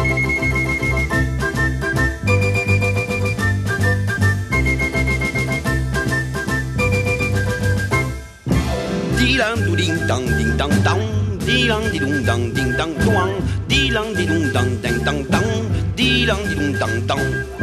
Dilang ding dang ding dang dang, dilang ding dang ding dang doang, dilang ding dang ding dang dang, dilang ding dang dang.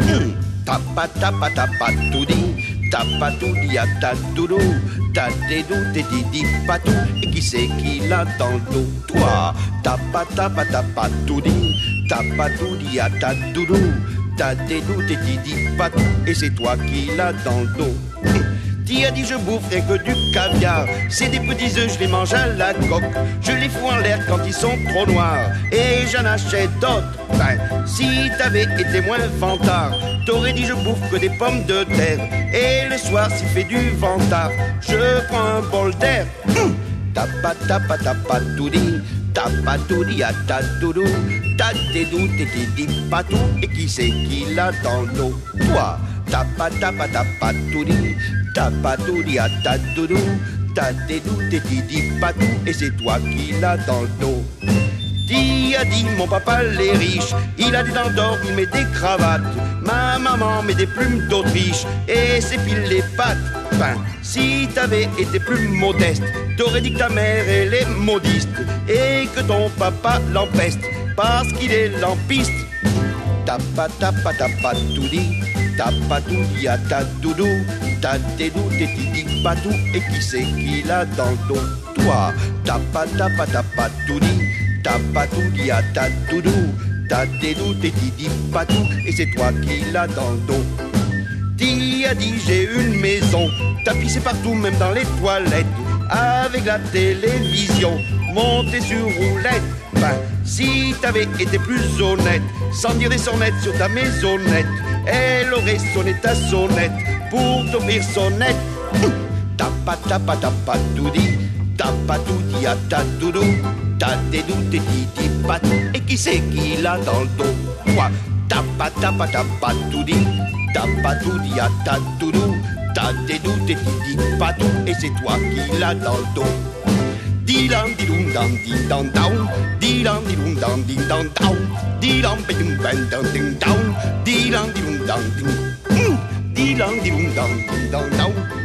Tapa tapa tapa tudi, tapa tudi à ta doudou, ta dédou di patou, et qui c'est qui l'a dans le dos? Toi, tapa tapa tapa tudi, tapa tudi à ta doudou, ta dédou di patou, et c'est toi qui l'a dans le dos. Qui a dit je boufferai que du caviar? C'est des petits œufs, je les mange à la coque. Je les fous en l'air quand ils sont trop noirs, et j'en achète d'autres. Ben, si t'avais été moins vantard, t'aurais dit je bouffe que des pommes de terre. Et le soir s'il fait du ventard, je prends un bol d'air. Tapa tapa tapa toudi, tapa toudi à ta doudou, ta dédou di patou, et qui c'est qui l'a dans le dos? Toi, tapa tapa tapa toudi, tapa toudi à ta doudou, ta dédou di patou, et c'est toi qui l'a dans le dos. Qui a dit mon papa l'est riche, il a des dents d'or, il met des cravates. Ma maman met des plumes d'Autriche et s'épile les pattes. Ben, si t'avais été plus modeste, t'aurais dit que ta mère elle est modiste et que ton papa l'empeste parce qu'il est lampiste. Tapa tapa tapa toudi, tapa toudi à ta doudou, ta dédou di patou, et qui c'est qui l'a dans le dos? Toi, tapa tapa tapa toudi, tapa toudi à ta doudou, ta dédou di patou, et c'est toi qui l'a dans le dos. Qui a dit j'ai une maison, tapissée partout même dans les toilettes, avec la télévision montée sur roulette. Ben, si t'avais été plus honnête, sans dire des sonnettes sur ta maisonnette, elle aurait sonné ta sonnette pour t'offrir sonnette. Tapa tapa tapa toudi, tapa toudi à ta doudou, ta dédou di patou, et qui c'est qui l'a dans le dos? Quoi? Tapa tapa tapa toudi, tapa toudi à ta doudou, ta dédou di patou, et c'est toi qui l'a dans le dos. Dilam dilum dam ding dang down, dilam dilum dam ding dang down, dilam bidum bang dang ding down, dilam dilum dang ding, dilam dilum dang ding dang down.